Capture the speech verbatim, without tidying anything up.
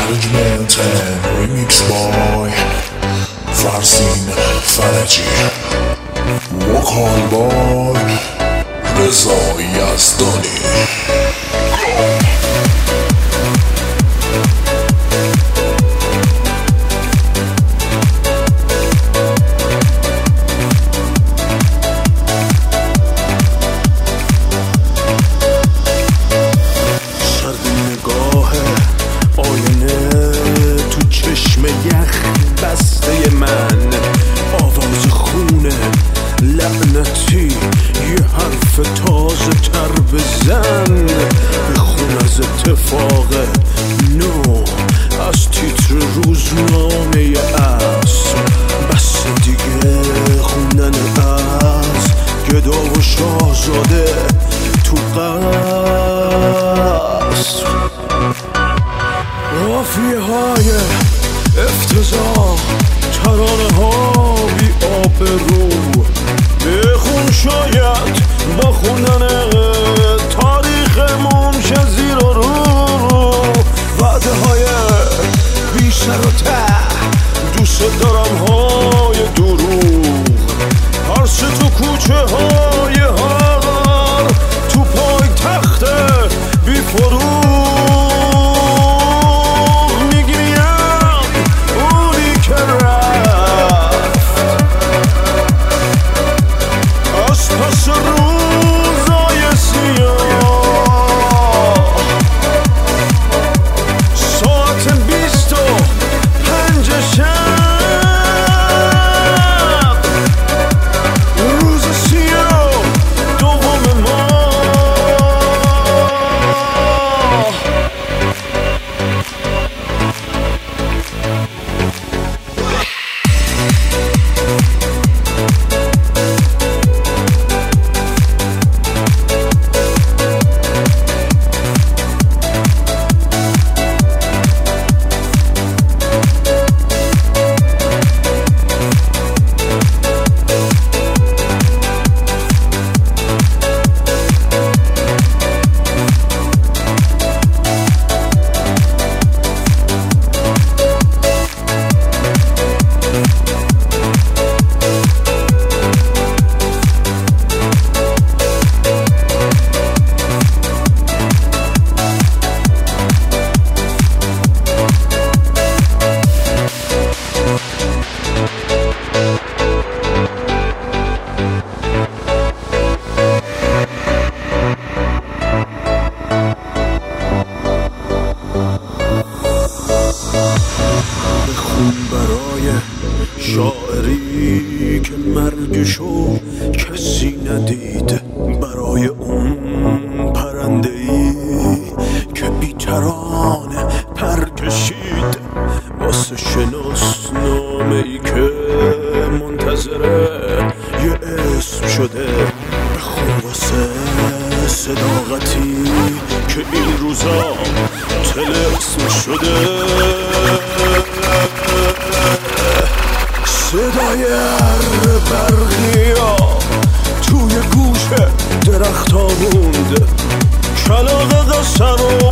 Arrangement and remix by Farzin Faraji. Vocal by Reza Yazdani. لعنتی یه حرف تازه تر بزن، بخون از اتفاق نو، از تیتر روزنامه اصر. بس دیگه خوندن از گدا و شاهزاده تو قصر. قافیه های افتضاح، ترانه ها بی آبرو، بخون شاید با خوندن تاریخمون شه زیر و رو. وعده های بی سر و ته، دوست دارم های دروغ، هرس تو کوچه های هر، تو پای تخت بی فروغ. شاعری که مرگشو کسی ندید، برای اون پرنده ای که بی ترانه پر کشید، واسه شناسنامه ای که منتظره یه اسم شده. بخون واسه صداقتی که این روزا طلسم شده. صدای هر برقیا توی گوش درخت ها موند، کلاغ قصر و